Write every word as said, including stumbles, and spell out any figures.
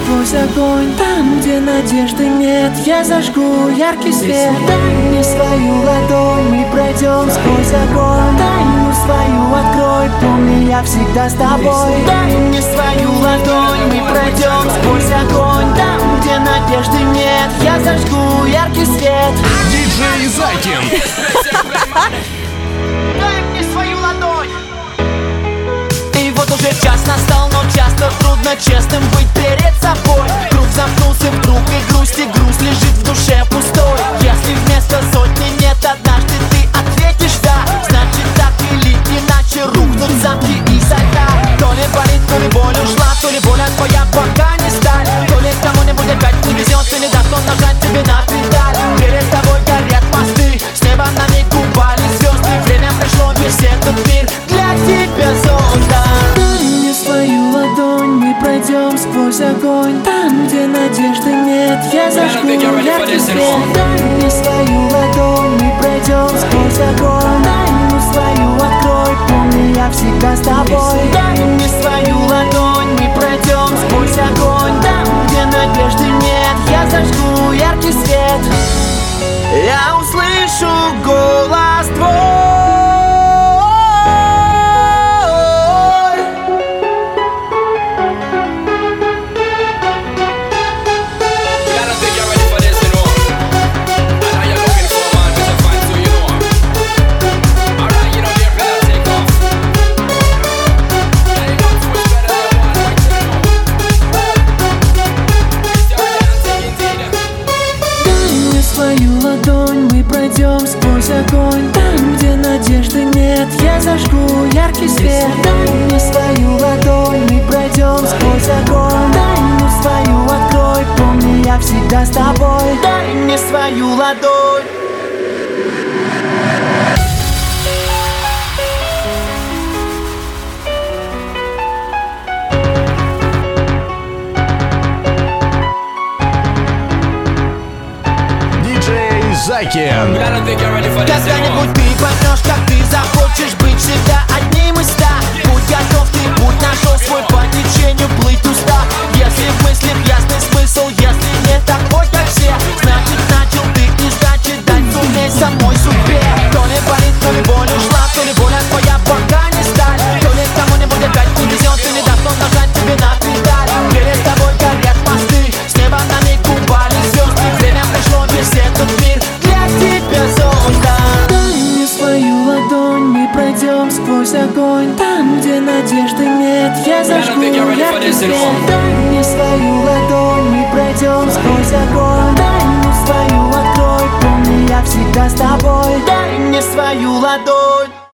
сквозь огонь. Там, где надежды нет, я зажгу яркий свет. Дай мне свою ладонь, мы пройдем сквозь огонь. Тайну свою открой, помни, я всегда с тобой. Дай мне свою ладонь, мы пройдем сквозь огонь. Там, где надежды нет, я зажгу яркий свет. Диджей Зайкин. Дай мне свою ладонь. И вот уже час настал, но часто трудно честным быть перед собой. Круг замкнулся вдруг, и грусть, и грусть лежит в душе пустой. Если вместо сотни нет, однажды ты ответишь да, значит так или иначе рухнут замки и сальта. То ли болит, то ли боль ушла, то ли боль твоя пока не сталь. То ли кому-нибудь опять не везет, и не даст он нажать тебе на педаль. Перед тобой горят мосты, с неба на миг упали звезды. Время пришло, весь этот мир для тебя создан. Дай мне свою ладонь, мы пройдем сквозь огонь. Там, где надежды нет, я зажгу яркий свет. Дай мне свою ладонь, мы пройдем сквозь огонь. Тайну свою открой, помни, я всегда с тобой. Дай мне свою ладонь, мы пройдем сквозь огонь. Там, где надежды нет, я зажгу яркий свет. Я услышу голос твой. Пройдем сквозь огонь. Там, где надежды нет, я зажгу яркий свет. Дай мне свою ладонь, мы пройдем сквозь огонь. Тайну свою открой, помни, я всегда с тобой. Дай мне свою ладонь. Зайкин. Когда-нибудь ты поймешь, как ты захочешь быть всегда одним из ста. Будь готов, ты будь нашел свой по течению плыть устав. Если в мыслях ясный смысл, если не такой, как все, значит начал ты и значит дать сумей самой судьбе. То ли болит, то ли боль ушла, то ли боль твоя пока не сталь. То ли кому-нибудь опять не везет, и не даст он нажать тебе на педаль. Перед тобой горят мосты, с неба на миг упали звезды. Время пришло, весь этот мир для тебя создан. Дай мне свою ладонь, мы пройдем сквозь огонь. Там, где надежды нет, я зажгу яркий свет. Дай мне свою ладонь, мы пройдем сквозь огонь.